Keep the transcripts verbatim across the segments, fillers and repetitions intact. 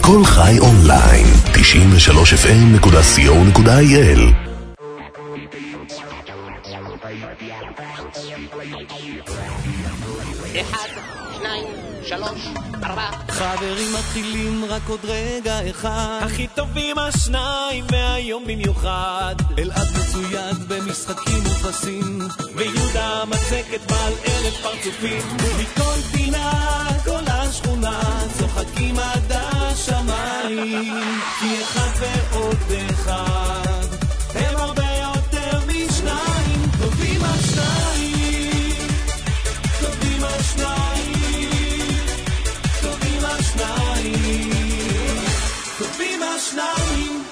כל חי אונליין, תשעים ושלוש אף אם נקודה סי או נקודה איי אל. אחד, שניים, שלוש, ארבע. חברים מתחילים רק עוד רגע אחד, הכי טובים השניים והיום במיוחד. אלעד מצויד במשחקים ופסים, ויהודה מצקת בעל אלף פרצופים. ומכל פינה כל השכונה צוחקים עד השמיים, כי אחד ועוד אחד הם הרבה יותר משניים. טובים השניים, טובים השניים, טובים השניים, טובים השניים.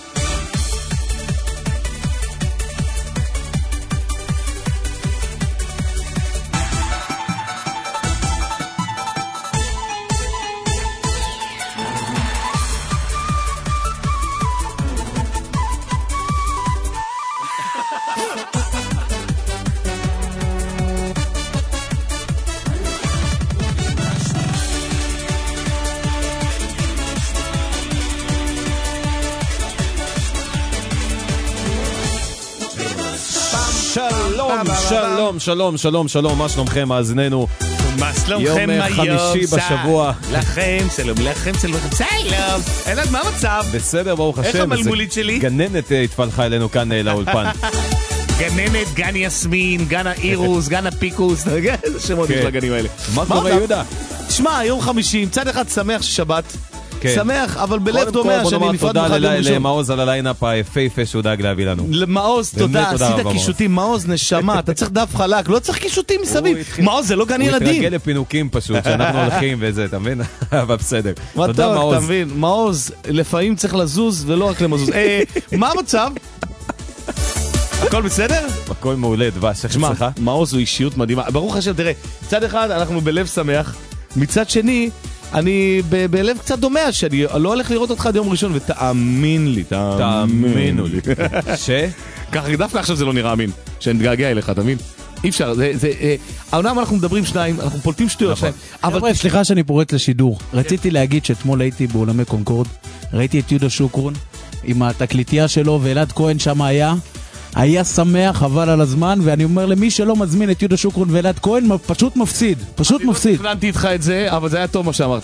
שלום, שלום, שלום, שלום, מה שלומכם, מאזיננו? מה שלומכם יום היום? חמישי בשבוע. לכם, שלום, לכם, שלום, שלום. אלעד, מה המצב? בסדר, ברוך השם. איך המלמולית שלי? גננת התפלחה אלינו כאן לאולפן. גננת, גן יסמין, גן האירוס, גן הפיקוס, איזה שמות יש לגנים האלה. מה קורה, יהודה? תשמע, יום חמישי, מצד אחד שמח ששבת, שמח, אבל בלב דומע שאני נפרד תודה מחד יום ראשון. למעוז על הליינאפ היפהפה שהוא דאג להביא לנו. למעוז, תודה, עשית קישוטים, מעוז נשמה, אתה צריך דף חלק, לא צריך קישוטים מסביב. מעוז זה לא גן ילדים. הוא התרגל לפינוקים פשוט, שאנחנו הולכים וזה, אתה מבין? אבל בסדר. תודה מעוז. אתה מבין, מעוז, לפעמים צריך לזוז ולא רק למזוז. מה המצב? הכל בסדר? הכל מעולה, דבש, איך אצלך? מעוז הוא אישיות מדהימה. ברוך השם, תראה, מצד אחד אנחנו בלב שמח, מצד שני אני ב- בלב קצת דומע שאני לא הולך לראות אותך עד יום ראשון, ותאמין לי, תאמינו לי. ש? ככה דווקא עכשיו זה לא נראה אמין, שנתגעגע אליך, תאמין? אי אפשר, זה, זה, אה, העונה אנחנו מדברים שניים, אנחנו פולטים שטויות שניים. אבל סליחה שאני פורט לשידור, רציתי להגיד שאתמול הייתי בעולמי קונקורד, ראיתי את יהודה שוקרון עם התקליטייה שלו, ואלעד כהן שם היה, היה שמח, חבל על הזמן, ואני אומר למי שלא מזמין את יהודה שוקרון ואלעד כהן, פשוט מפסיד, פשוט מפסיד. אני לא תכננתי איתך את זה, אבל זה היה טוב מה שאמרת.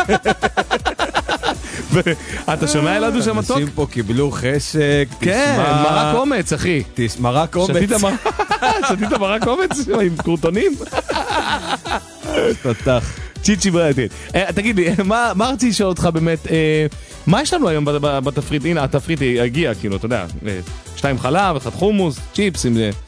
אתה שומע אלעדו שם מתוק? אנשים פה קיבלו חשק, כן, מרק אומץ, אחי. מרק אומץ. שתית מרק אומץ עם קורטונים? תתח. צ'יצ'י ברייטין. תגיד לי, מה רציתי לשאול אותך באמת, מה יש לנו היום בתפריט? הנה, התפריט הגיע, כאילו, אתה יודע, שתיים חלב, אחד חומוס, צ'יפס, עם זה.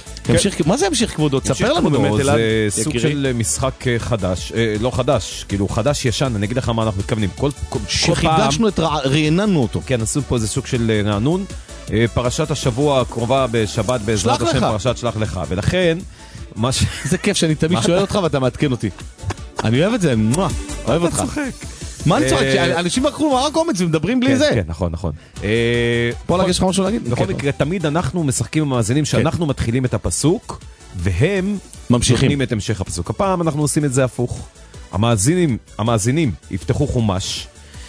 מה זה המשיך כבודו? תספר לנו באמת, אלעד. זה סוג של משחק חדש, לא חדש, כאילו חדש ישן, אני אגיד לך מה אנחנו מתכוונים. שחידשנו את רעננו אותו. כן, עשו פה איזה סוג של רענון. פרשת השבוע הקרובה בשבת בעזרת השם, פרשת שלח לך. ולכן, זה כיף שאני תמיד שואל אותך ואתה מעדכן אותי. אני אוהב את זה, אוהב אותך. אתה צוחק. מה אני צוחק? אנשים לקחו מרק אומץ ומדברים בלי זה. כן, נכון, נכון. פה להגיד לך משהו להגיד? בכל מקרה, תמיד אנחנו משחקים עם המאזינים שאנחנו מתחילים את הפסוק, והם ממשיכים את המשך הפסוק. הפעם אנחנו עושים את זה הפוך. המאזינים, המאזינים יפתחו חומש,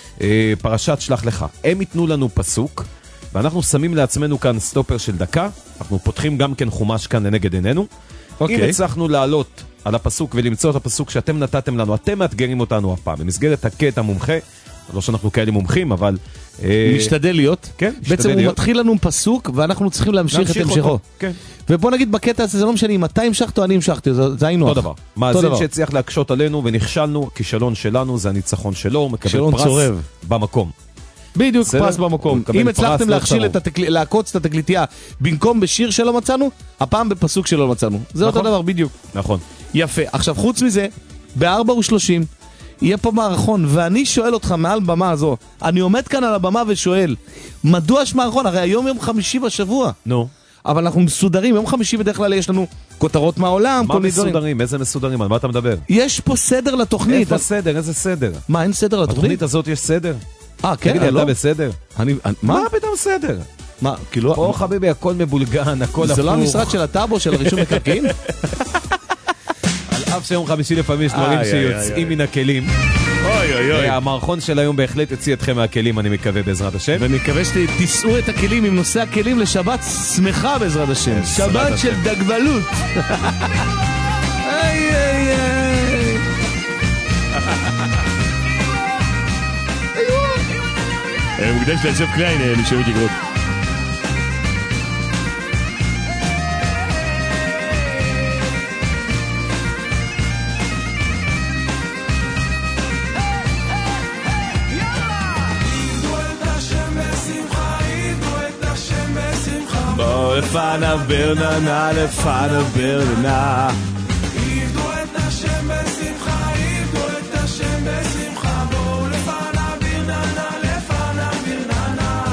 פרשת שלח לך. הם ייתנו לנו פסוק, ואנחנו שמים לעצמנו כאן סטופר של דקה. אנחנו פותחים גם כן חומש כאן לנגד עינינו. אם הצלחנו לעלות על הפסוק ולמצוא את הפסוק שאתם נתתם לנו, אתם מאתגרים אותנו הפעם, במסגרת הקטע מומחה, לא שאנחנו כאלה מומחים, אבל משתדל להיות. כן, בעצם הוא מתחיל לנו פסוק, ואנחנו צריכים להמשיך את המשכו. כן. ובוא נגיד בקטע הזה, זה לא משנה אם אתה המשכת או אני המשכתי, זה היינו. אותו דבר. מאזין שהצליח להקשות עלינו ונכשלנו, כישלון שלנו, זה הניצחון שלו, הוא מקבל פרס במקום. בדיוק, פרס במקום. אם הצלחתם להכשיל, לעקוץ את התקליטייה במקום בשיר שלא מצאנו, הפעם בפסוק שלא מצאנו. זה אותו דבר בדיוק. נכון. יפה. עכשיו חוץ מזה, ב-ארבע ושלושים יהיה פה מערכון, ואני שואל אותך מעל במה הזו, אני עומד כאן על הבמה ושואל, מדוע יש מערכון? הרי היום יום חמישי בשבוע. נו. אבל אנחנו מסודרים, יום חמישי בדרך כלל יש לנו כותרות מהעולם. מה מסודרים? איזה מסודרים? על מה אתה מדבר? יש פה סדר לתוכנית. איפה סדר? איזה סדר? מה, אין סדר לתוכנית? בתוכנית הזאת יש סדר? אה, כן? תגידי, אתה בסדר? מה פתאום סדר? מה, כאילו... פה חביבי, הכל מבולגן, הכל הפוך. זה לא המשרד של הטאבו, של הרישום מקרקעין? על אף שיום חמישי לפעמים יש דברים שיוצאים מן הכלים. אוי אוי אוי. המערכון של היום בהחלט יוציא אתכם מהכלים, אני מקווה בעזרת השם. ואני מקווה שתישאו את הכלים עם נושא הכלים לשבת שמחה בעזרת השם. שבת של דגבלות. איי איי איי. מוקדש לאסף קליין, נשארות יקרות. בוא לפניו ברננה, לפניו ברננה. עבדו את השם בשמחה, עבדו את השם בשמחה, בואו לפניו ברננה, לפניו ברננה.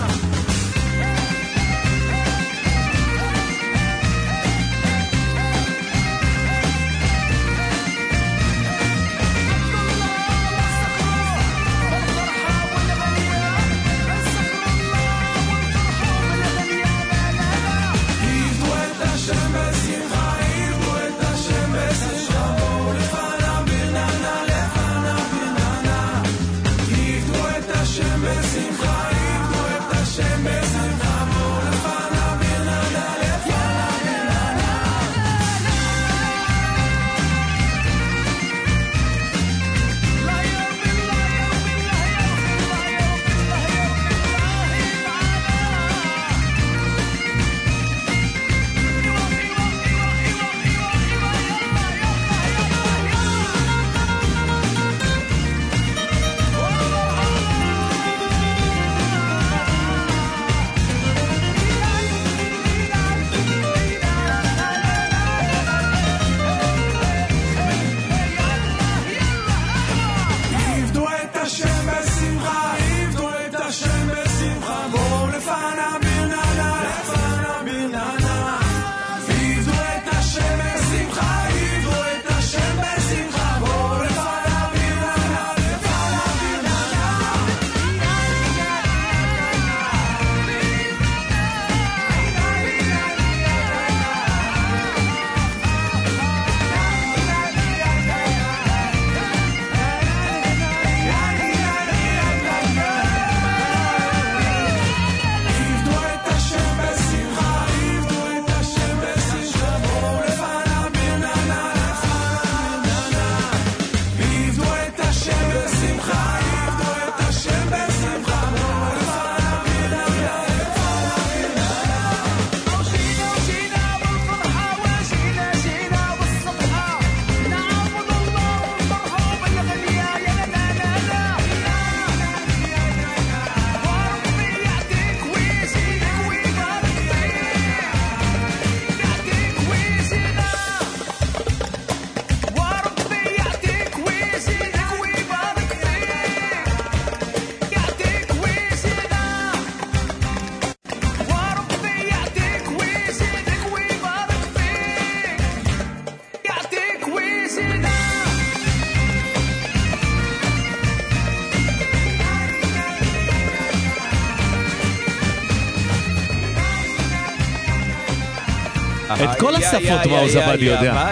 את כל השפות מעוז עבדי יודע.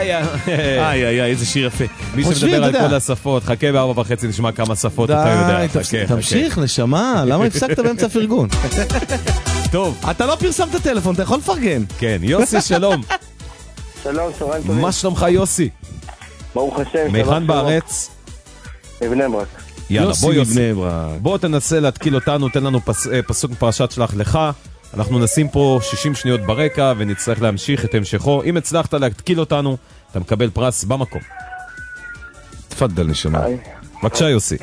איי איי איי, איזה שיר יפה. מי שמדבר על כל השפות, חכה בארבע וחצי נשמע כמה שפות אתה יודע. תמשיך נשמה, למה הפסקת באמצע פרגון? טוב, אתה לא פרסמת טלפון, אתה יכול לפרגן. כן, יוסי שלום. שלום, צהריים טובים. מה שלומך יוסי? ברוך השם. מהיכן בארץ? מבני ברק. יאללה, בוא יוסי, בוא תנסה להתקיל אותנו, תן לנו פסוק מפרשת שלח לך. אנחנו נשים פה שישים שניות ברקע ונצטרך להמשיך את המשכו. אם הצלחת להתקיל אותנו, אתה מקבל פרס במקום. תפדל נשמה. בבקשה יוסי.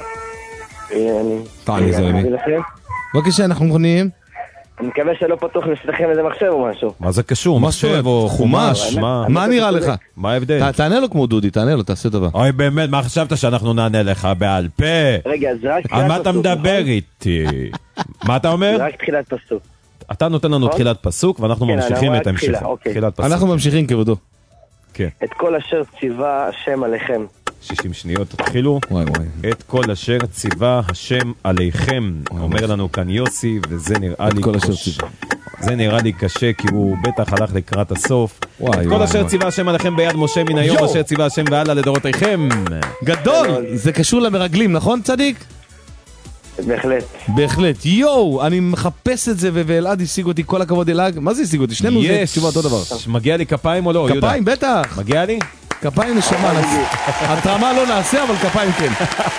תעני זרמי. בבקשה, אנחנו מוכנים. אני מקווה שלא פתוח לשלכם איזה מחשב או משהו. מה זה קשור? מחשב או חומש? מה נראה לך? מה ההבדל? תענה לו כמו דודי, תענה לו, תעשה טובה. אוי באמת, מה חשבת שאנחנו נענה לך בעל פה? רגע, זה רק תחילת פסוק. על מה אתה מדבר איתי? מה אתה אומר? זה רק תחילת פסוק. אתה נותן לנו תחילת פסוק ואנחנו ממשיכים את ההמשך. אנחנו ממשיכים כבודו. כן. את כל אשר ציווה השם עליכם. שישים שניות תתחילו. וואי וואי. את כל אשר ציווה השם עליכם. אומר לנו כאן יוסי, וזה נראה לי קשה. זה נראה לי קשה כי הוא בטח הלך לקראת הסוף. וואי, כל וואי, אשר וואי. ציווה השם עליכם ביד משה מן היום, יו. אשר ציווה השם והלאה לדורותיכם. גדול! זה קשור למרגלים, נכון צדיק? בהחלט. בהחלט. יואו, אני מחפש את זה, ו- ואלעד השיג אותי, כל הכבוד אלעד. מה זה השיג אותי? שנינו זה יש. תשובה אותו דבר. מגיע לי כפיים או לא, יהודה? כפיים, בטח. מגיע לי? כפיים נשמה. התרמה לא נעשה, אבל כפיים כן.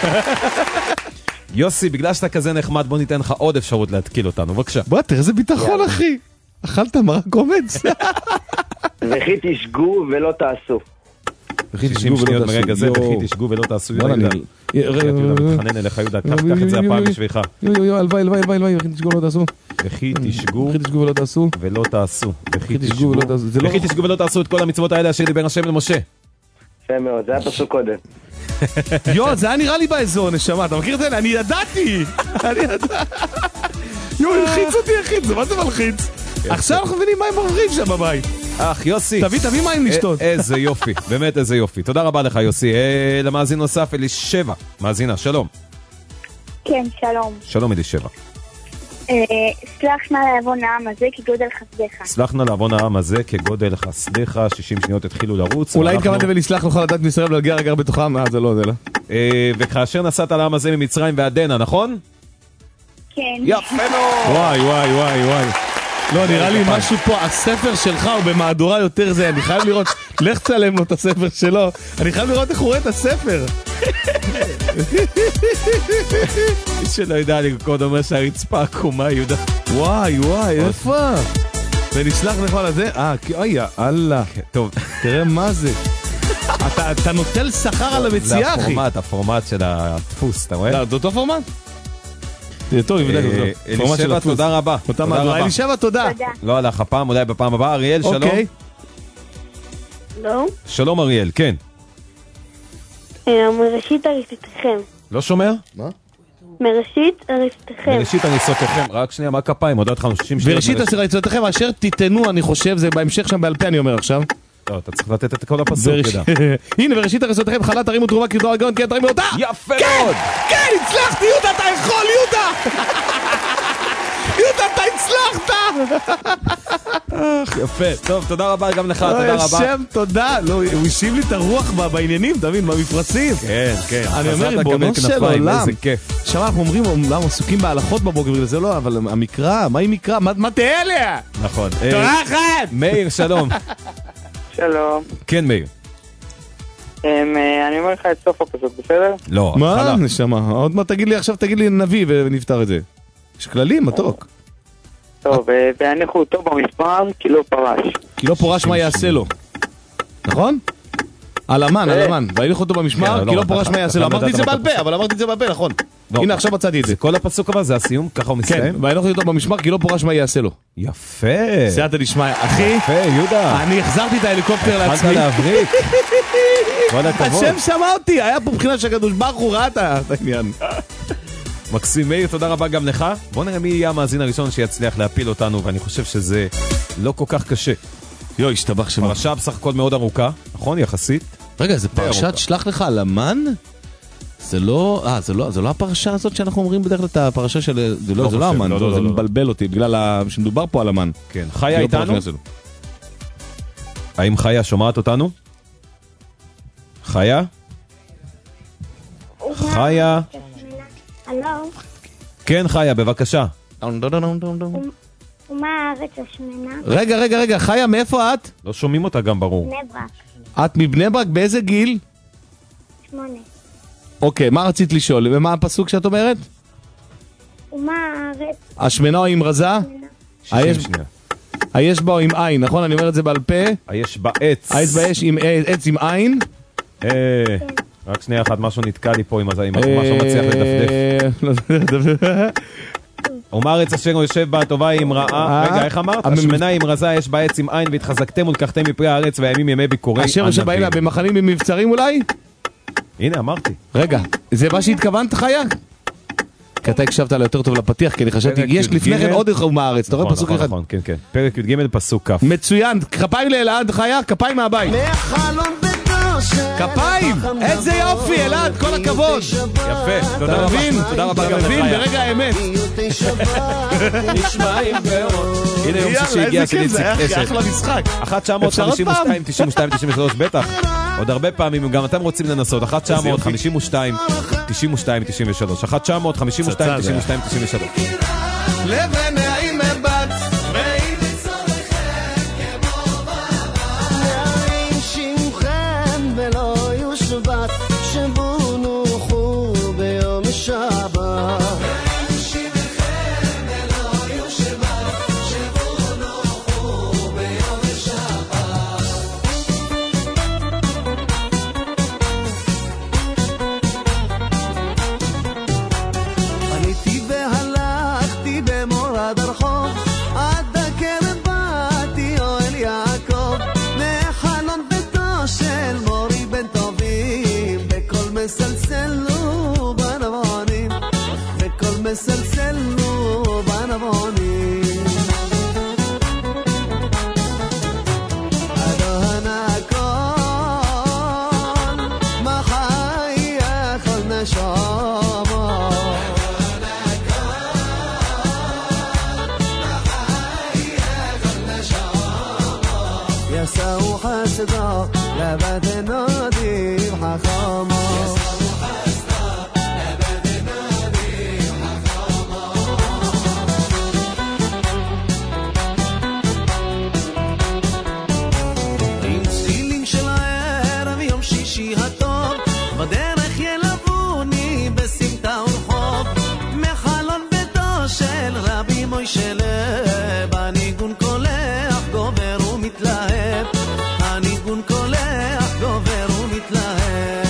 יוסי, בגלל שאתה כזה נחמד, בוא ניתן לך עוד אפשרות להתקיל אותנו, בבקשה. בוא, תראה איזה ביטחון, אחי. אכלת מרק קומץ? וכי תשגו ולא תעשו. וכי שישים שניות מרגע זה, וכי תשגו ולא תעשו יהודה. יהודה מתחנן אליך, יהודה, קח, קח את זה הפעם בשבילך. יו יו יו, הלוואי, הלוואי, הלוואי, הלוואי, וכי תשגו ולא תעשו. וכי תשגו וכי תשגו ולא תעשו. ולא תעשו. וכי תשגו תשגו ולא תעשו. זה לא- וכי תשגו ולא תעשו את כל המצוות האלה אשר דיבר השם למשה. יפה מאוד, זה היה פסוק קודם. יו, זה היה נראה לי באזור, נשמה, אתה מכיר את זה? אני ידעתי! אני ידעתי! יו, הלחיץ אותי, הלחיץ, זה מה זה מלחיץ? עכשיו אנחנו מבינים מה הם עוברים שם בבית. אח, יוסי. תביא, תביא מים לשתות. א- איזה יופי, באמת איזה יופי. תודה רבה לך יוסי. אה, למאזין נוסף, אלישבע. מאזינה, שלום. כן, שלום. שלום אלישבע. אה, סלח נא לעוון העם הזה כגודל חסדך. סלח נא לעוון העם הזה כגודל חסדך, שישים שניות התחילו לרוץ. אולי ואנחנו- התכוונתם ולסלח לכל הדת מישראל ולהגיע רגע בתוכם? אה, זה לא, זה לא. אה, וכאשר נסעת לעם הזה ממצרים ועדנה, נכון? כן. יפה מאוד. וואי, וואי, וואי, וואי. לא, נראה לי משהו פה, הספר שלך הוא במהדורה יותר זה, אני חייב לראות, לך צלם לו את הספר שלו, אני חייב לראות איך הוא רואה את הספר. מי שלא יודע לקרוא אומר שהרצפה עקומה, יהודה. וואי, וואי, איפה? ונסלח לכל הזה? אה, כי- אוי, יאללה. טוב, תראה מה זה. אתה- אתה נוטל שכר על זה המציאה, אחי. הפורמט, הפורמט של הדפוס, אתה רואה? לא, זה אותו פורמט? זה טוב, יבדק אה, אותו. פורמט של אלישבע, הדפוס. תודה רבה. אותה תודה מהדורה. רבה. אלישבע, תודה. תודה. לא הלך הפעם, אולי בפעם הבאה. אריאל, שלום. אוקיי. לא? שלום אריאל, כן. מראשית הריסתכם. לא שומע? מראשית הריסתכם. בראשית הניסותיכם, רק שנייה, מה כפיים? עוד התחלנו שישים שניות. וראשית בראשית. הסירצותיכם אשר תיתנו, אני חושב, זה בהמשך שם בעל פה אני אומר עכשיו. לא, אתה צריך לתת את כל הפסוק, בראש- תדע. הנה, וראשית הריסותכם חלה תרימו תרומה כי תורה גאון, כן תרימו אותה! יפה מאוד! כן, הצלחתי, יהודה, אתה יכול, יהודה! יהודה, אתה הצלחת! יפה, טוב, תודה רבה גם לך, תודה רבה. השם, תודה. לא, הוא השיב לי את הרוח ב- בעניינים, תבין, במפרסים. כן, כן. אני אומר, חזרת ריבונו לקבל של כנפיים, עולם. איזה כיף. עכשיו אנחנו אומרים, אומנם עסוקים בהלכות בבוקר, וזה לא, אבל המקרא, מה עם מקרא? מה- מה תהיה עליה? נכון. אה, תורה אחת! מאיר, שלום. שלום. כן, מאיר. אמ, אה, אני אומר לך את סוף הפסוק, בסדר? לא, מה, התחלה. נשמה? עוד מעט תגיד לי, עכשיו תגיד לי נביא ונפתר את זה. יש כללים, מתוק. טוב, אה, והניחו אותו במספר כי לא פרש. כי לא פורש מה יעשה לו. נכון? על המן, על המן. והניחו אותו כן, במשמר, לא, כי לא אתה- פורש אתה- מה יעשה לו. אתה אמרתי את זה לדעת בעל פה, אבל אמרתי את זה בעל פה, נכון. לא. הנה, עכשיו מצאתי את זה. זה כל הפסוק הבא, זה הסיום? ככה הוא כן, מסתיים? והניחו אותו במשמר, כי לא פורש מה יעשה לו. יפה. סייעתא דשמיא. אחי, יפה, יהודה. אני החזרתי את ההליקופטר התחלת לעצמי. להבריק. כל הכבוד. השם שמע אותי, היה פה בחינה שהקדוש ברוך הוא ראה את העניין. מקסים מאיר, תודה רבה גם לך. בוא נראה מי יהיה המאזין הראשון שיצליח להפיל אותנו, ואני חושב שזה לא כל כך קשה. יו, השתבח שמו. פרשה בסך הכל מאוד ארוכה, נכון? יחסית. רגע, זה ארוכה. פרשת שלח לך על המן? זה לא, אה, זה לא, זה לא הפרשה הזאת שאנחנו אומרים בדרך כלל את הפרשה של, זה לא, לא זה לא חושב, המן, לא, זה לא, זה לא, לא. מבלבל אותי, בגלל ה- שמדובר פה על המן. כן. חיה כי לא פורש איתנו? מה יעשה לו. האם חיה שומעת אותנו? חיה? חיה? הלו? כן, חיה, בבקשה. ומה הארץ השמנה? רגע, רגע, רגע, חיה, מאיפה את? לא שומעים אותה גם ברור. בני ברק. את מבני ברק, באיזה גיל? שמונה. אוקיי, מה רצית לשאול? ומה הפסוק שאת אומרת? ומה הארץ השמנה או עם רזה? שישים היש- שניה. היש בה או עם עין, נכון? אני אומר את זה בעל פה. היש בעץ. היש בה יש עם עץ עם עין. אה, רק שנייה אחת, משהו נתקע לי פה עם הזה, עם משהו מצליח לדפדף. אה, אומר ארץ אשר יושב בה הטובה היא עם רעה. רגע, איך אמרת? הממ- השמנה עם רזה יש בה עץ עם עין והתחזקתם ולקחתם מפרי הארץ והימים ימי ביקורי אשר יושב באים לה במחנים עם מבצרים אולי? הנה, אמרתי. רגע, זה מה שהתכוונת חיה? כי אתה הקשבת לה יותר טוב לפתיח, כי אני חשבתי, פרק יש י"ג. לפני כן עוד אחד מהארץ, אתה רואה נכון, פסוק נכון, אחד. נכון, כן, כן. פרק י"ג פסוק כ'. מצוין, כפיים לאלעד חיה, כפיים מהבית. מהחלון בגן כפיים! איזה יופי, אלעד, כל הכבוד! יפה, תודה רבה. תודה רבה גם תבין לך. ברגע האמת. הנה יום שישי הגיע של איציק אשת. אחלה משחק. אחת תשע חמש שתיים תשעים ושתיים תשעים ושלוש בטח. עוד הרבה פעמים, אם גם אתם רוצים לנסות. אחת תשע חמש שתיים תשעים ושתיים תשעים ושלוש. אחת תשע חמש שתיים תשעים ושתיים תשעים ושלוש. לבן נעים מבת ואם לצורכם כמו בעבר נעים שמכם ולא יושבת שבו נוחו ביום שבת נעים שמכם ולא יושבת שבו נוחו ביום שבת עליתי והלכתי במורד הרחוב עד הקרב באתי אוהל יעקב מחלון ביתו של מורי בן טובים בכל מסלסלו בנבונים בכל מסלסלו בנבונים אדון הכל מה חייך על נשמה يساو حسدا لبد ناديم حخاما يساو حسدا لبد ناديم حخاما עם צלילים של הערב יום שישי הטוב בדרך ילבוני בסמטה ורחוב מחלון ביתו של רבי מוישה לב הניגון קולח גובר ומתלהב הניגון קולח גובר ומתלהב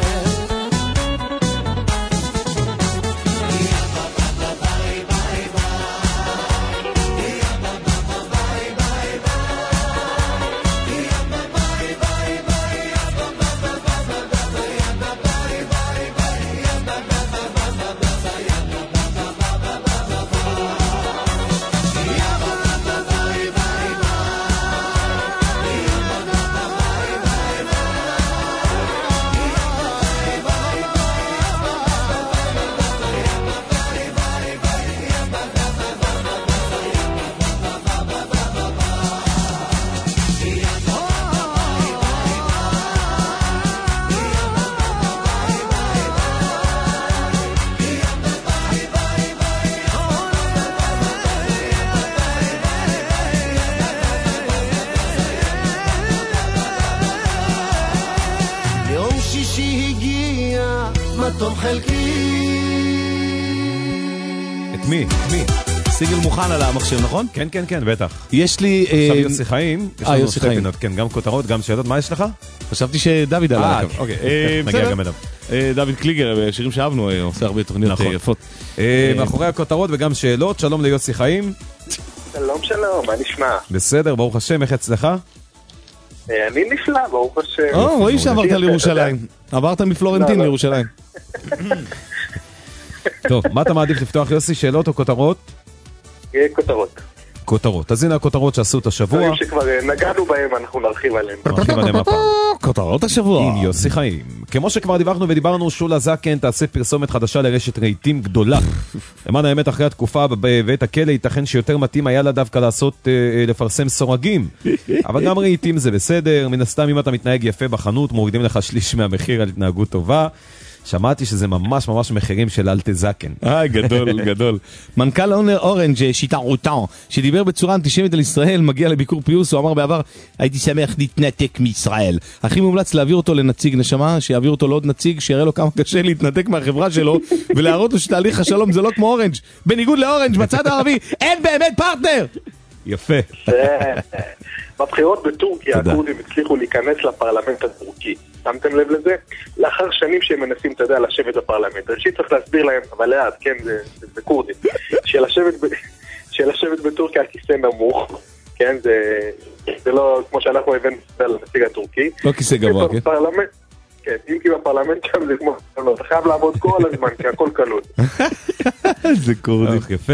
יום שישי הגיע מתום חלקי את מי? את מי? סיגל מוכן על המחשב, נכון? כן, כן, כן, בטח. יש לי... עכשיו אה, יוסי חיים. יש אה, לנו יוסי שתי חיים. פינות, כן, גם כותרות, גם שאלות. מה יש לך? חשבתי שדוד על אה, הקו. אוקיי. אה, נגיע בסדר. גם אליו. אה, דוד קליגר, שירים שאהבנו, אה, עושה הרבה תוכניות נכון. אה, יפות. אה, מאחורי הכותרות וגם שאלות. שלום ליוסי חיים. שלום שלום, מה נשמע? בסדר, ברוך השם, איך אצלך? אה, אני נפלא, ברוך השם. או, רואים שעברת יפה, לירושלים. עברת מפלורנטין לא, לא. לירושלים. טוב, מה אתה מעדיף לפתוח, יוסי? שאלות או כותרות? אה, כותרות. כותרות. אז הנה הכותרות שעשו את השבוע. דברים שכבר אה, נגענו בהם, אנחנו נרחיב עליהם. נרחיב עליהם הפעם. כותרות השבוע. עם יוסי חיים. כמו שכבר דיווחנו ודיברנו, שולה זקן תעשה פרסומת חדשה לרשת רהיטים גדולה. למען האמת, אחרי התקופה בבית הכלא, ייתכן שיותר מתאים היה לה דווקא לעשות, אה, לפרסם סורגים. אבל גם רהיטים זה בסדר. מן הסתם, אם אתה מתנהג יפה בחנות, מורידים לך שליש מהמחיר על התנהגות טובה. שמעתי שזה ממש ממש מחירים של אלטה זקן. אה, גדול, גדול. מנכ"ל אונר אורנג' שיטה רוטן, שדיבר בצורה אנטישמית על ישראל, מגיע לביקור פיוס, הוא אמר בעבר, הייתי שמח להתנתק מישראל. הכי מומלץ להעביר אותו לנציג נשמה, שיעביר אותו לעוד נציג, שיראה לו כמה קשה להתנתק מהחברה שלו, ולהראות לו שתהליך השלום זה לא כמו אורנג'. בניגוד לאורנג', בצד הערבי, אין באמת פרטנר! יפה. בבחירות בטורקיה, הכורדים הצליחו להיכנס לפרלמנט הטורקי. שמתם לב לזה? לאחר שנים שהם מנסים, אתה יודע, לשבת בפרלמנט. ראשית צריך להסביר להם, אבל לאט, כן, זה, זה, זה קורדים. שלשבת, ב, שלשבת בטורקיה על כיסא נמוך, כן, זה, זה לא כמו שאנחנו הבאנו לנציג הטורקי. לא כיסא גבוה, כן? בפרלמנט, כן, אם כי בפרלמנט שם זה כמו, אתה חייב לעבוד כל הזמן, כי הכל קלות. זה קורדים. יפה.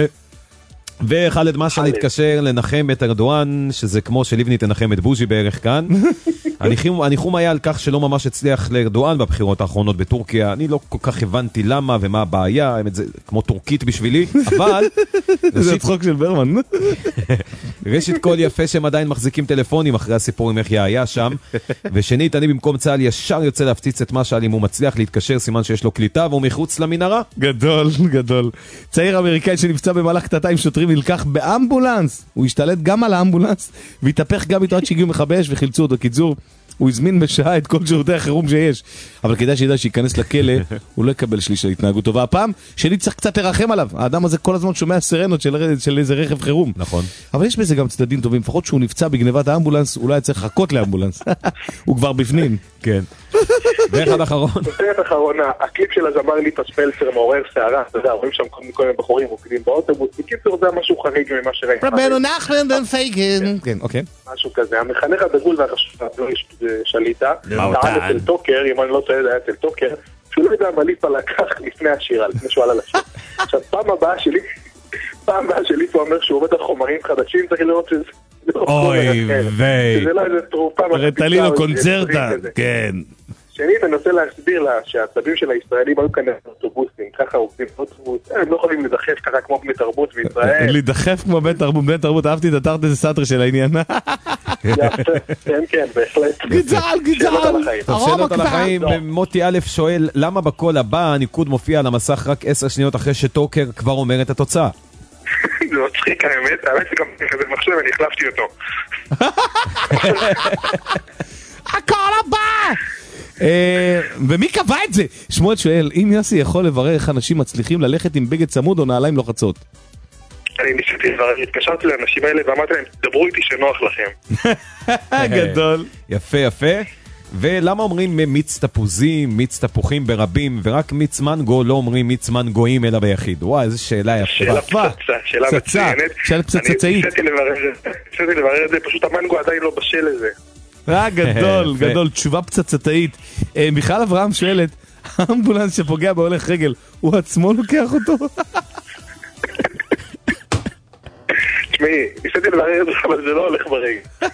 וחלד משעל התקשר לנחם את ארדואן, שזה כמו שלבני תנחם את בוז'י בערך כאן. הניחום, הניחום היה על כך שלא ממש הצליח לארדואן בבחירות האחרונות בטורקיה. אני לא כל כך הבנתי למה ומה הבעיה, האמת זה כמו טורקית בשבילי, אבל... זה צחוק של ברמן. ראשית כל יפה שהם עדיין מחזיקים טלפונים אחרי הסיפור עם איך היה שם, ושנית אני במקום צהל ישר יוצא להפציץ את משל אם הוא מצליח להתקשר, סימן שיש לו קליטה והוא מחוץ למנהרה. גדול, גדול. צעיר אמריקאי שנפצע במהלך קטטה עם שוטרים נלקח באמבולנס. הוא השתלט גם על האמבולנס והתהפך גם איתו עד שהגיעו מכבי אש וחילצו אותו. קיצור, הוא הזמין בשעה את כל שירותי החירום שיש. אבל כדאי שידע שייכנס לכלא, הוא לא יקבל שליש של התנהגות טובה. הפעם שלי צריך קצת לרחם עליו. האדם הזה כל הזמן שומע סרנות של, של איזה רכב חירום. נכון. אבל יש בזה גם צדדים טובים. לפחות שהוא נפצע בגנבת האמבולנס, אולי צריך לחכות לאמבולנס. הוא כבר בפנים. כן. ואחד אחרון. נותנת אחרונה, הקליפ של הזמר ליטה ספלסר מעורר שערה, אתה יודע, רואים שם כל מיני בחורים רוקדים באוטובוס, בקיצור זה משהו חריג ממה שראינו. רבנו נחמן בן פייגן. כן, אוקיי. משהו כזה, המחנך הדגול והחשוב שליטה, טען אצל טוקר, אם אני לא טועה זה היה אצל טוקר, שהוא לא יודע מה ליפה לקח לפני השירה, לפני שהוא עלה לשיר. עכשיו, פעם הבאה שלי, פעם הבאה שלי הוא אומר שהוא עובד על חומרים חדשים, צריך לראות שזה... אוי ויי. שזה לא איזה תרופה... רטלינו קונצרטה, כן. שנית, אני רוצה להסביר לה שהצבים של הישראלים היו כאן אוטובוסים, ככה עובדים אוטובוס, הם לא יכולים לדחף ככה כמו בני תרבות בישראל. לדחף כמו בני תרבות, בני תרבות, אהבתי את התארת איזה סאטר של העניין. כן, כן, בהחלט. גזל, גזל. טוב, שאלות על החיים. מוטי א' שואל, למה בקול הבא הניקוד מופיע על המסך רק עשר שניות אחרי שטוקר כבר אומר את התוצאה? זה מצחיק האמת, האמת זה גם כזה מחשב, אני החלפתי אותו. הקול הבא! ומי קבע את זה? שמואל שואל, אם יוסי יכול לברר איך אנשים מצליחים ללכת עם בגד צמוד או נעליים לוחצות? אני ניסיתי לברר, התקשרתי לאנשים האלה ואמרתי להם, דברו איתי שנוח לכם. גדול. יפה, יפה. ולמה אומרים מיץ תפוזים, מיץ תפוחים ברבים, ורק מיץ מנגו לא אומרים מיץ מנגואים אלא ביחיד? וואי, איזו שאלה יפה. שאלה פצצה, שאלה מצוינת. שאלה פצצאית. אני ניסיתי לברר את זה, פשוט המנגו עדיין לא בשל לזה. אה, גדול, גדול, תשובה פצצתאית. מיכל אברהם שואלת, האמבולנס שפוגע בהולך רגל, הוא עצמו לוקח אותו? תשמעי, ניסיתי לברר את זה, אבל זה לא הולך ברגל.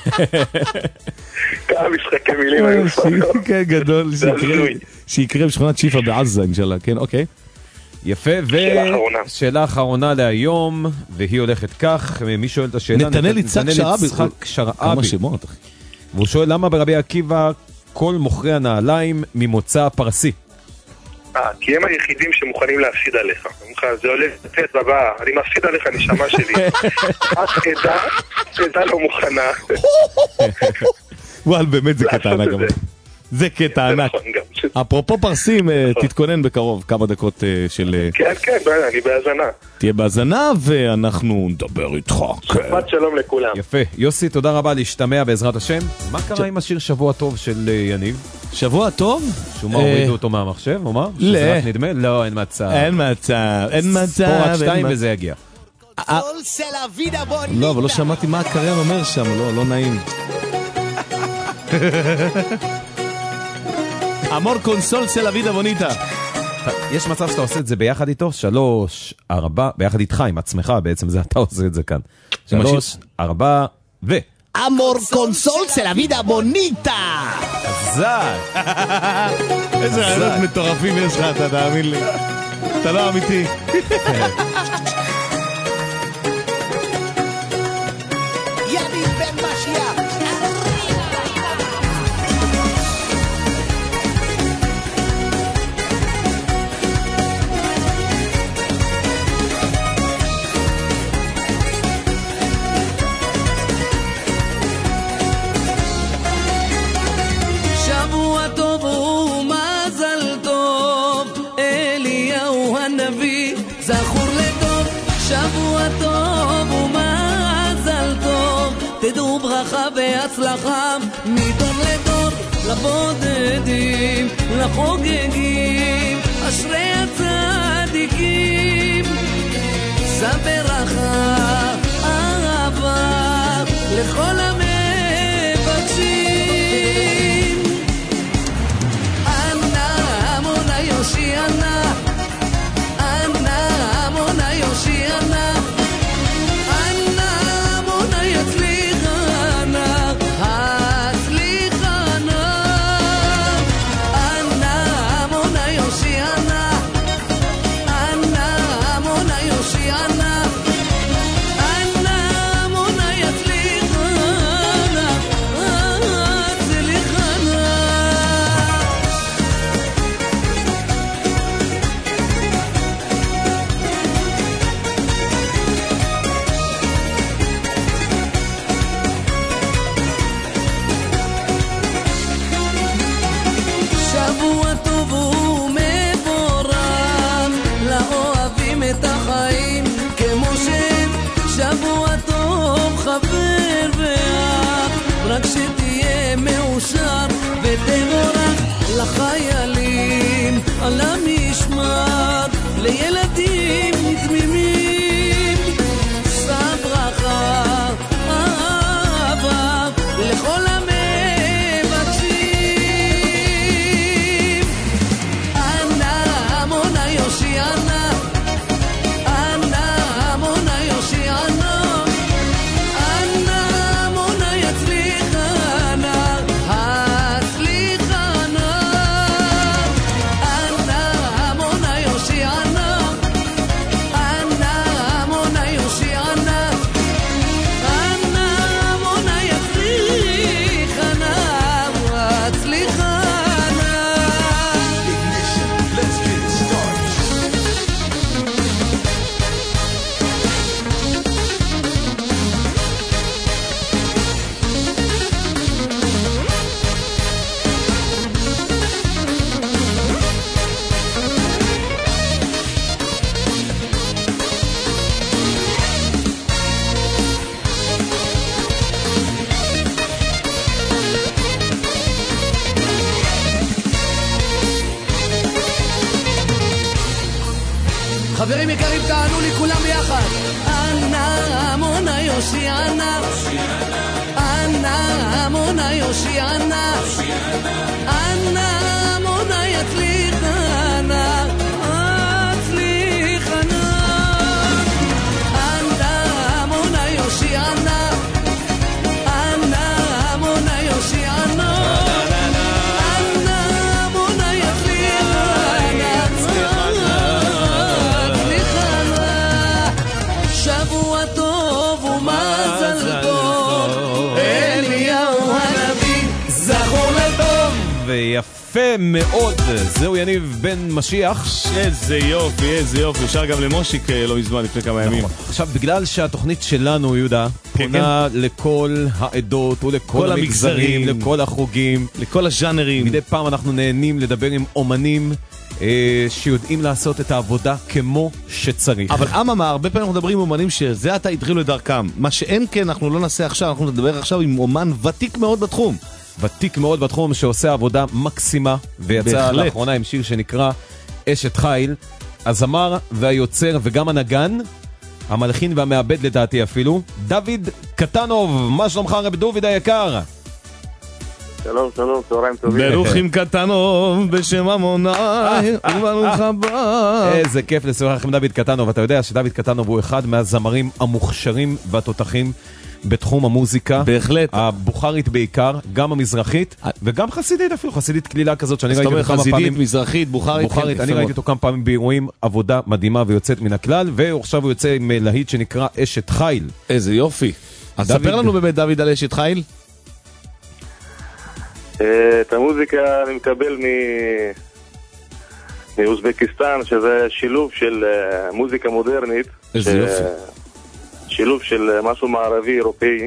כמה משחקי מילים היו פה. כן, גדול, שיקרה בשכונת שיפה בעזה, אינשאללה, כן, אוקיי. יפה, ושאלה אחרונה להיום, והיא הולכת כך, מי שואל את השאלה? נתנאל יצחק שרעבי. שרעבי. כמה שמות, אחי. והוא שואל למה ברבי עקיבא כל מוכרי הנעליים ממוצא פרסי? אה, כי הם היחידים שמוכנים להפסיד עליך. זה עולה לתת בבא, אני מפסיד עליך נשמה שלי. את עדה, עדה לא מוכנה. וואל, באמת זה קטע ענק. זה קטע ענק. אפרופו פרסים, תתכונן בקרוב, כמה דקות של... כן, כן, אני בהזנה. תהיה בהזנה ואנחנו נדבר איתך. שבת שלום לכולם. יפה. יוסי, תודה רבה, להשתמע בעזרת השם. מה קרה עם השיר שבוע טוב של יניב? שבוע טוב? שמה הורידו אותו מהמחשב, אומר? לא. שזה רק נדמה? לא, אין מצב. אין מצב, אין מצב. ספור רק שתיים וזה יגיע. לא, אבל לא שמעתי מה הקריין אומר שם, לא נעים. אמור קונסול סל הוידה בוניטה. יש מצב שאתה עושה את זה ביחד איתו? שלוש, ארבע, ביחד איתך, עם עצמך בעצם, זה אתה עושה את זה כאן. שלוש, ארבע, ו... אמור קונסול סל הוידה בוניטה. חזק. איזה רעיונות מטורפים יש לך, אתה תאמין לי. אתה לא אמיתי. יניב בן משיח. תדעו ברכה והצלחה מדור לדור, לבודדים, לחוגגים, אשרי הצדיקים. שא ברכה, אהבה לכל המבקשים. אנא עמונה יושיענה, אנא עמונה יושיענה, אנא עמונה יצליח, הצליחה חברים יקרים, תענו לי כולם ביחד. אנא עמונה יושיענה, אנא עמונה יושיענה, אנא עמונה יצליחנה, הצליחנה. אנא עמונה יושיענה, אנא עמונה יושיענה, ויפה מאוד, זהו יניב בן משיח. איזה יופי, איזה יופי, אפשר גם למושיק לא מזמן לפני כמה ימים. עכשיו, בגלל שהתוכנית שלנו, יהודה, פונה לכל העדות ולכל המגזרים, לכל החוגים, לכל הז'אנרים, מדי פעם אנחנו נהנים לדבר עם אומנים שיודעים לעשות את העבודה כמו שצריך. אבל אממה, הרבה פעמים אנחנו מדברים עם אומנים שזה עתה התחילו לדרכם. מה שאין כן, אנחנו לא נעשה עכשיו, אנחנו נדבר עכשיו עם אומן ותיק מאוד בתחום. ותיק מאוד בתחום שעושה עבודה מקסימה, ויצא לאחרונה עם שיר שנקרא אשת חיל. הזמר והיוצר וגם הנגן, המלחין והמעבד לדעתי אפילו, דוד קטנוב. מה שלומך רב דוד היקר? שלום, שלום, צהריים טובים. ברוכים קטנוב בשם עמוני, וברוך הבא. איזה כיף לשוחח עם דוד קטנוב. אתה יודע שדוד קטנוב הוא אחד מהזמרים המוכשרים והתותחים בתחום המוזיקה. בהחלט. הבוכרית בעיקר, גם המזרחית, וגם חסידית אפילו, חסידית כלילה כזאת שאני ראיתי אותו כמה פעמים. חסידית, מזרחית, בוכרית. בוכרית, אני ראיתי אותו כמה פעמים באירועים, עבודה מדהימה ויוצאת מן הכלל, ועכשיו הוא יוצא עם להיט שנקרא אשת חיל. איזה יופי. אז ספר לנו באמת דוד על אשת חיל. את המוזיקה אני מקבל מאוזבקיסטן, שזה שילוב של מוזיקה מודרנית. איזה יופי. שילוב של משהו מערבי אירופאי,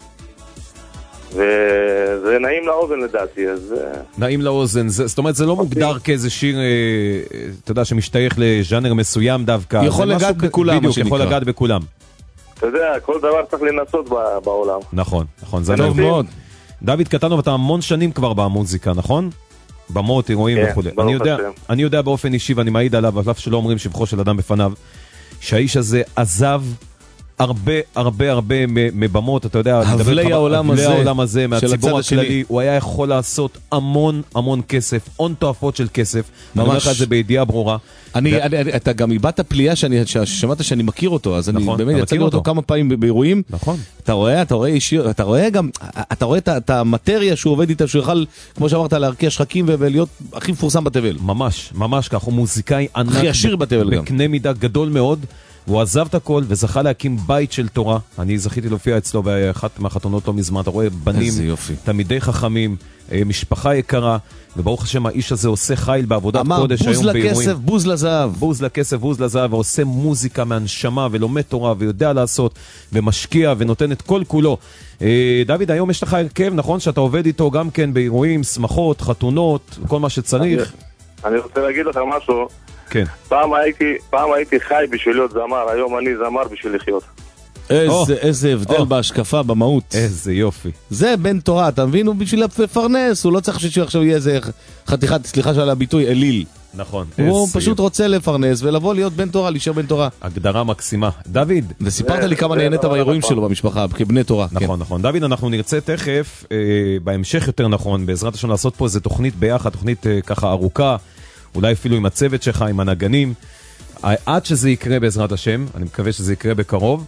וזה נעים לאוזן לדעתי. אז נעים לאוזן, זאת אומרת זה לא מוגדר כאיזה שיר, אתה יודע, שמשתייך לז'אנר מסוים דווקא. יכול לגעת בכולם, בדיוק, יכול לגעת בכולם. אתה יודע, כל דבר צריך לנסות בעולם. נכון, נכון, זה טוב מאוד. דוד קטנוב, אתה המון שנים כבר במוזיקה, נכון? במות, אירועים וכו'. אני יודע באופן אישי, ואני מעיד עליו, אף שלא אומרים שבחו של אדם בפניו, שהאיש הזה עזב הרבה הרבה הרבה מבמות, אתה יודע, הבלי העולם הזה, העולם הזה מהציבור הכללי, הוא היה יכול לעשות המון המון כסף, הון תועפות של כסף, אני אומר לך את זה בידיעה ברורה. אתה גם איבדת פליאה ששמעת שאני מכיר אותו, אז אני באמת יצאתי אותו כמה פעמים באירועים. נכון. אתה רואה, אתה רואה אישי, אתה רואה גם, אתה רואה את המטריה שהוא עובד איתה, שהוא יוכל, כמו שאמרת, להרקיע שחקים ולהיות הכי מפורסם בתבל. ממש, ממש כך, הוא מוזיקאי ענק, הכי עשיר בתבל גם. בקנה מידה גדול מאוד. הוא עזב את הכל וזכה להקים בית של תורה. אני זכיתי להופיע אצלו באחת מהחתונות לא מזמן. אתה רואה בנים, תלמידי חכמים, משפחה יקרה, וברוך השם האיש הזה עושה חיל בעבודת קודש היום באירועים. בוז לכסף, בוז לזהב. בוז לכסף, בוז לזהב, ועושה מוזיקה מהנשמה ולומד תורה ויודע לעשות ומשקיע ונותן את כל כולו. דוד, היום יש לך הרכב, נכון? שאתה עובד איתו גם כן באירועים, שמחות, חתונות, כל מה שצריך. אני רוצה להגיד לך משהו. כן. פעם הייתי, פעם הייתי חי בשביל להיות זמר, היום אני זמר בשביל לחיות. איזה, איזה הבדל בהשקפה, במהות. איזה יופי. זה בן תורה, אתה מבין? הוא בשביל לפרנס, הוא לא צריך שעכשיו יהיה איזה חתיכת, סליחה שעל הביטוי, אליל. נכון. הוא פשוט רוצה לפרנס ולבוא להיות בן תורה, להישאר בן תורה. הגדרה מקסימה. דוד. וסיפרת לי כמה נהנית באירועים שלו במשפחה, כבני תורה. נכון, נכון. דוד, אנחנו נרצה תכף, בהמשך יותר נכון, בעזרת השם לעשות פה איזה תוכנית ביחד, תוכנית ככה ארוכה, אולי אפילו עם הצוות שלך, עם הנגנים, עד שזה יקרה בעזרת השם, אני מקווה שזה יקרה בקרוב,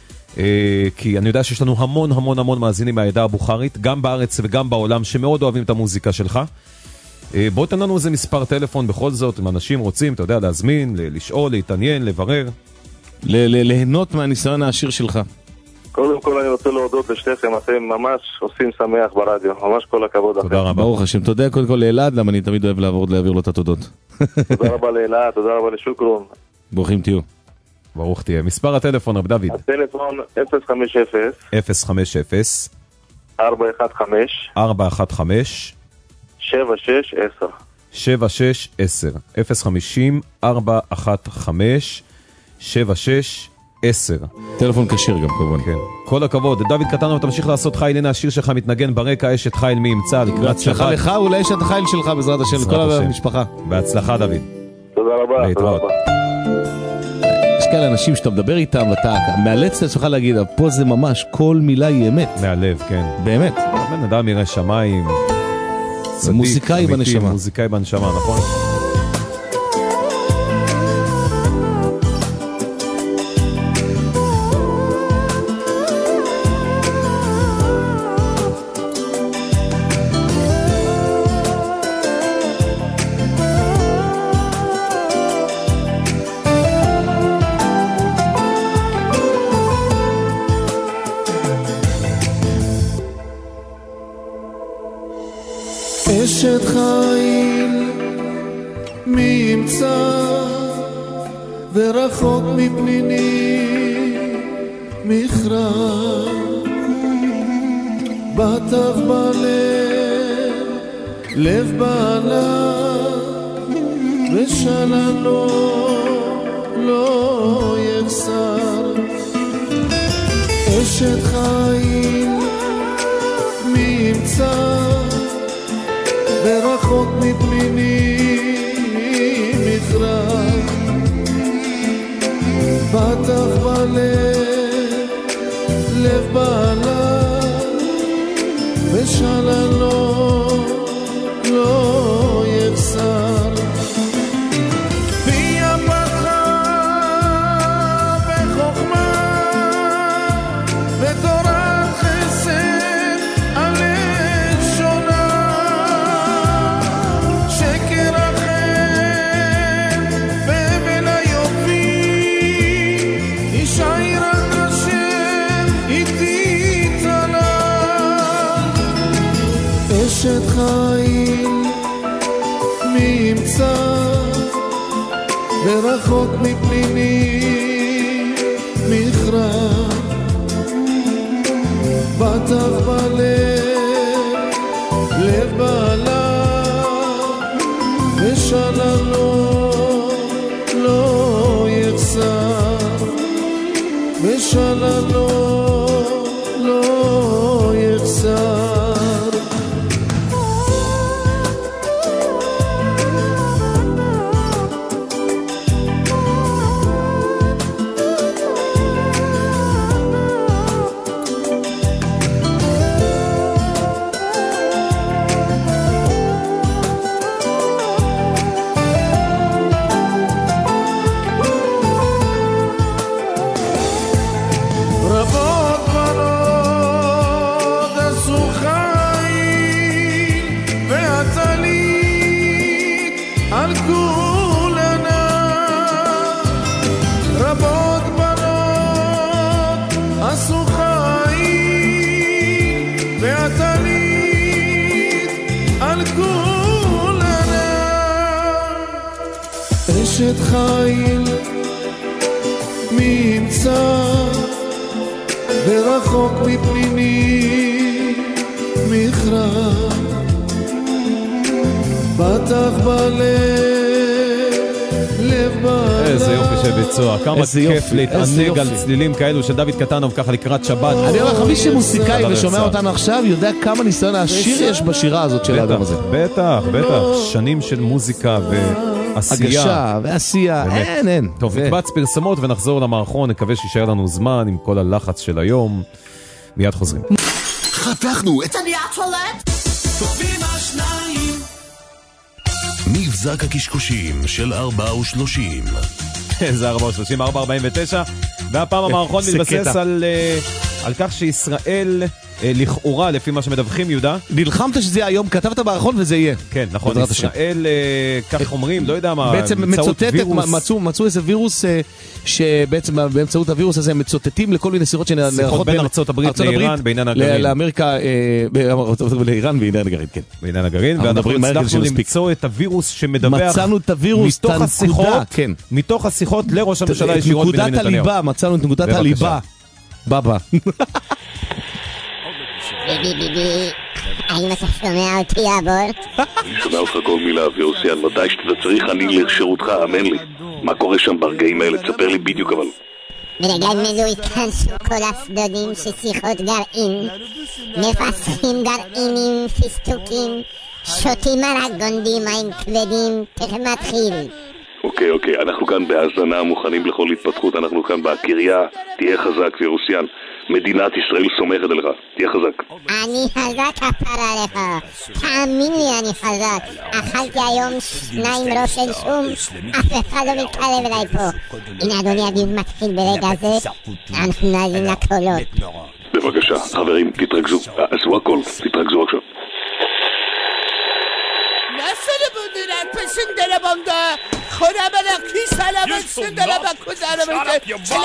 כי אני יודע שיש לנו המון המון המון מאזינים מהעדה הבוכרית, גם בארץ וגם בעולם, שמאוד אוהבים את המוזיקה שלך. בוא תן לנו איזה מספר טלפון בכל זאת, אם אנשים רוצים, אתה יודע, להזמין, לשאול, להתעניין, לברר. ליהנות מהניסיון העשיר שלך. קודם כל אני רוצה להודות לשתיכם, אתם ממש עושים שמח ברדיו, ממש כל הכבוד. תודה רבה. ברוך השם, תודה קודם כל לאלעד, למה אני תמיד אוהב לעבור להעביר לו את התודות. תודה רבה לאלעד, תודה רבה לשוקרון. ברוכים תהיו. ברוך תהיה. מספר הטלפון, רב דוד. הטלפון אפס חמש אפס אפס חמש אפס ארבע אחת חמש ארבע אחת חמש שבע שש עשר שבע שש עשר אפס חמישים ארבע אחת חמש שבע שש עשר. טלפון קשיר גם כמובן. כן. כל הכבוד. דוד קטנוב, תמשיך לעשות חייל. הנה השיר שלך מתנגן ברקע, אשת חיל מי ימצא לקראת שבת. בהצלחה לך ולאשת החייל שלך בעזרת השם, לכל המשפחה. בהצלחה דוד. תודה רבה. להתראות. כאלה אנשים שאתה מדבר איתם, ואתה מאלץ את עצמך להגיד, פה זה ממש, כל מילה היא אמת. מהלב, כן. באמת. בן אדם יראה שמיים. זה מוזיקאי בנשמה. מוזיקאי בנשמה, נכון? אשת חיל מי ימצא ורחוק מפניני מכרע בטח בלב לב בעלה ושלנו לא יחסר אשת חיל מי ימצא ורחוק מפניני מכרע בטח בלב לב בעלה ושלנו לא יחסר פיה פתחה בחוכמה ותורת חסד עלי שונה שקר אחר בבל היופי אישה ירד אשר איתי תלה אשת חיל מי ימצא ורחוק מפניני מכרע בטח בלב לב בעלה ושלנו לא יחסר ושלנו לא יחסר אשת חיל מי ימצא ורחוק מפניני מכרע בטח בלב לב בעלה איזה יופי של ביצוע, כמה כיף להתענג על צלילים כאלו של דוד קטנוב ככה לקראת שבת. אני אומר לך, מי שמוסיקאי ושומע אותנו עכשיו יודע כמה ניסיון העשיר יש בשירה הזאת של האדם הזה. בטח, בטח, שנים של מוזיקה ועשייה. הגשה ועשייה, אין, אין. טוב, נקבץ פרסמות ונחזור למערכון, נקווה שישאר לנו זמן עם כל הלחץ של היום. מיד חוזרים. חתכנו את אני הצולט טובים השניים מבזק הקשקושים של ארבע ושלושים. זה ארבע ושלושים, ארבע ארבעים ותשע. והפעם המערכון מתבסס על, על כך שישראל לכאורה, לפי מה שמדווחים, יהודה, נלחמת שזה יהיה היום, כתבת מערכון וזה יהיה. כן, נכון, ישראל, כך אומרים, לא יודע מה, בעצם מצוטטת, מצאו, מצאו איזה וירוס שבעצם באמצעות הווירוס הזה מצוטטים לכל מיני שיחות שיחות בין ארצות הברית לאיראן בעניין הגרעין. לאמריקה, לאיראן בעניין הגרעין, כן. בעניין הגרעין, ואנחנו הצלחנו למצוא את הווירוס שמדווח מצאנו את הווירוס, מתוך השיחות, מתוך השיחות לראש הממשלה ישירות בנימין נתניהו. נקודת הליבה, מצאנו את נקודת הליבה. בבא. ביבי ביבי, האם אתה שומע אותי אבורט? אני שומע אותך כל מילה ואוסיאן, מתי שאתה צריך אני לשירותך, אמן לי. מה קורה שם ברגעים האלה? תספר לי בדיוק אבל. ברגע מזו התכנסו כל הצדדים ששיחות גרעין, מפצחים גרעינים פיסטוקים, שותים על הגונדים מים כבדים, תכף מתחיל. אוקיי, אוקיי, אנחנו כאן בהאזנה, מוכנים לכל התפתחות, אנחנו כאן בקריה, תהיה חזק פירוסיאן, מדינת ישראל סומכת עליך, תהיה חזק. אני חזק כפר עליך, תאמין לי אני חזק, אכלתי היום שניים ראש של שום, אף אחד לא מתקרב אליי פה. הנה אדוני, הדיון מתחיל ברגע זה, אנחנו נאזין לקולות. בבקשה, חברים, תתרכזו, עשו הכל, תתרכזו עכשיו. nasıl bunlar peşinde banda Koramana kisala peşinde la bakuzana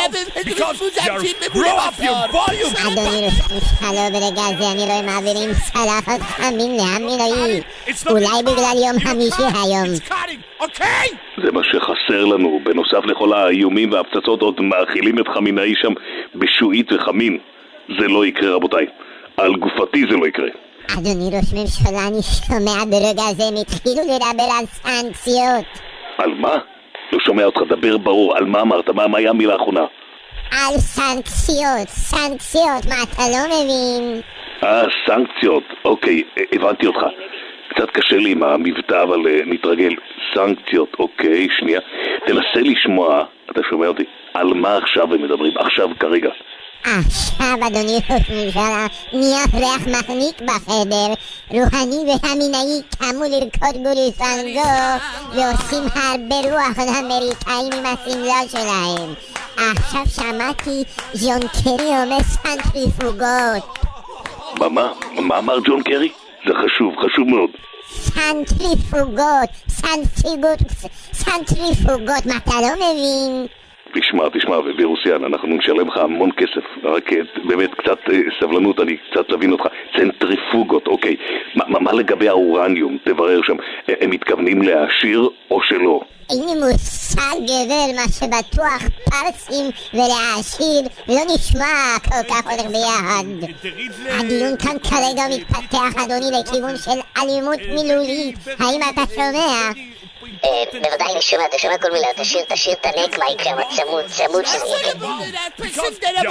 אדוני חלו ברגע אני רואה מעבירים צלחת חמים להמינאי אולי בגלל יום חמישי היום זה מה שחסר לנו, בנוסף לכל האיומים והפצצות עוד מאכילים את חמינאי שם בשועית וחמין. זה לא יקרה רבותיי, על גופתי זה לא יקרה. אדוני ראש ממשלה, אני שומע ברגע הזה הם התחילו לדבר על סנקציות. על מה? לא שומע אותך, דבר ברור, על מה אמרת? מה, מה היה המילה האחרונה? על סנקציות, סנקציות, מה אתה לא מבין? אה, סנקציות, אוקיי, הבנתי אותך. קצת קשה לי עם המבטא, אבל uh, נתרגל. סנקציות, אוקיי, שנייה. תנסה לשמוע, אתה שומע אותי? על מה עכשיו הם מדברים? עכשיו, כרגע. עכשיו אדוני ראש ממשלה נהיה ריח מחניק בחדר רוהני והמינאי קמו לרקוד בוריסנגו ועושים הרבה רוח לאמריקאים עם הסמלה שלהם. עכשיו שמעתי ג'ון קרי אומר סנטריפוגות. מה מה? מה אמר ג'ון קרי? זה חשוב, חשוב מאוד. סנטריפוגות, סנטריפוגות, סנטריפוגות, מה אתה לא מבין? תשמע, תשמע, וירוסיאן, אנחנו נשלם לך המון כסף, רק באמת קצת סבלנות, אני קצת להבין אותך. צנטריפוגות, אוקיי. מה, מה לגבי האורניום? תברר שם, הם מתכוונים להעשיר או שלא? אין לי מושג גבר, מה שבטוח פרסים ולהעשיר לא נשמע כל כך הולך ביחד. הדיון כאן כרגע מתפתח אדוני לכיוון של אלימות מילולית, האם אתה שומע? בוודאי אני שומע, אתה שומע כל מילה, תשאיר, תשאיר את הנק מייקר שם, צמוד, צמוד שזה יהיה.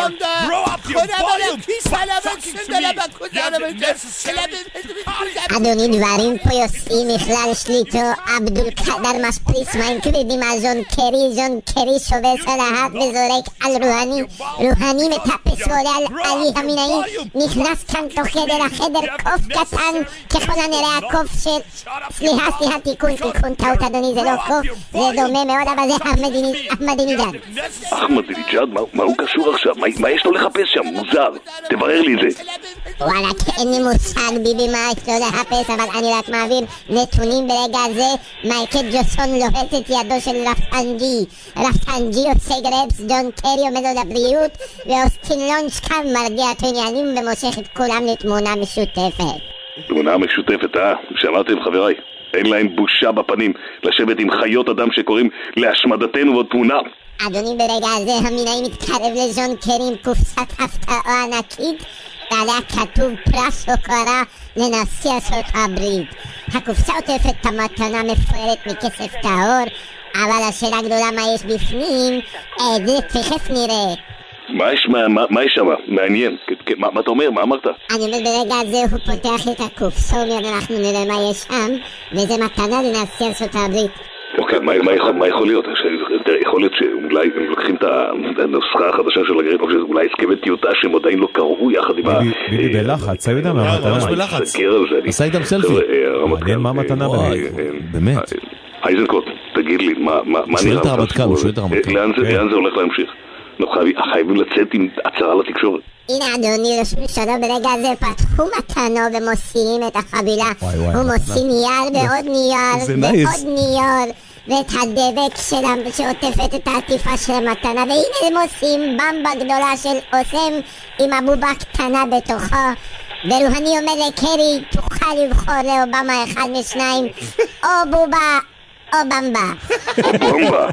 אדוני, דברים פה יוצאים מכלל שליטו, אבדול קדר משפריס מים כבדים על ז'ון קרי, ז'ון קרי שובס על ההט וזורק על רוהני, רוהני מטפס ועולה על עלי המינאי, נכנס כאן תוך כדי לחדר קוף קטן, ככל הנראה הקוף של... סליחה, סליחה, תיקון, תיקון, טעות אדוני, זה לא קוף, זה דומה מאוד, אבל זה אחמדינג'אד. אחמדינג'אד? מה הוא קשור עכשיו? מה יש לו לחפש שם? מוזר, תברר לי את זה. וואלה, אין לי מושג ביבי מה יש לו לחפש, אבל אני רק מעביר נתונים ברגע הזה. מייקל ג'וסון לוחץ את ידו של רפטנג'י, רפטנג'י עושה גרפס, ג'ון קרי עומד לו לבריאות, ואוסטין לונץ' קם מרגיע את העניינים ומושך את כולם לתמונה משותפת. תמונה משותפת, אה? שמעתם חבריי? אין להם בושה בפנים לשבת עם חיות אדם שקוראים להשמדתנו בתמונה. אדוני, ברגע הזה המינאי מתקרב לג'ון קרי עם קופסת הפתעה ענקית ועליה כתוב פרס הוקרה לנשיא ארצות הברית. הקופסה עוטפת את המתנה מפוארת מכסף טהור, אבל השאלה גדולה מה יש בפנים, זה תכף נראה. מה יש, מה, מה, מה יש שם? מעניין. מה, מה אתה אומר? מה אמרת? אני אומר ברגע הזה הוא פותח את הקופסה, אנחנו נראה מה יש שם, וזה מתנה לנשיא ארצות הברית. אוקיי, מה, מה, יכול, מה יכול להיות? יכול להיות שאולי הם לוקחים את הנוסחה החדשה של הגרעין, או שאולי הסכמי טיוטה שהם עדיין לא קראו יחד עם ה... ביבי בלחץ, אני יודע מה המתנה. ממש בלחץ. עשה איתם סלפי. מעניין מה המתנה באמת. באמת. אייזנקוט, תגיד לי, מה נראה? הוא שואל את הרמטכ"ל, הוא שואל את הרמטכ"ל. לאן זה הולך להמשיך? חייבים לצאת עם הצהרה לתקשורת. הנה אדוני, ראש ממשלה ברגע הזה פתחו מתנו ומוציאים את החבילה. הוא מוציא נייר ועוד נייר ועוד נייר ואת הדבק שעוטפת את העטיפה של המתנה, והנה הם עושים במבה גדולה של אוסם עם הבובה קטנה בתוכה, ורוהני אומר לקרי, תוכל לבחור לאובמה אחד משניים, או בובה או במבה. או במבה.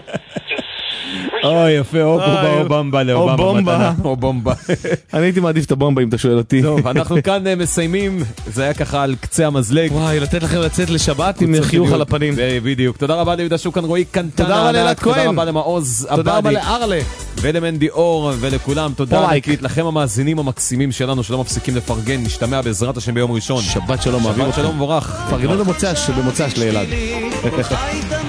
או יפה, או בובה או במבה לאובמה מתנה, או בומבה. אני הייתי מעדיף את הבומבה אם אתה שואל אותי. טוב, אנחנו כאן מסיימים, זה היה ככה על קצה המזלג. וואי, לתת לכם לצאת לשבת עם חיוך על הפנים. בדיוק, תודה רבה ליהודה שוקן, רועי קנטנה, תודה רבה לאלעד כהן, תודה רבה למעוז עבדי, תודה רבה לארלה ולמנדי אור ולכולם, תודה ענקית לכם המאזינים המקסימים שלנו שלא מפסיקים לפרגן, נשתמע בעזרת השם ביום ראשון. שבת שלום, שבת שלום מבורך. פרגנו במוצ"ש, במוצ"ש לאלעד.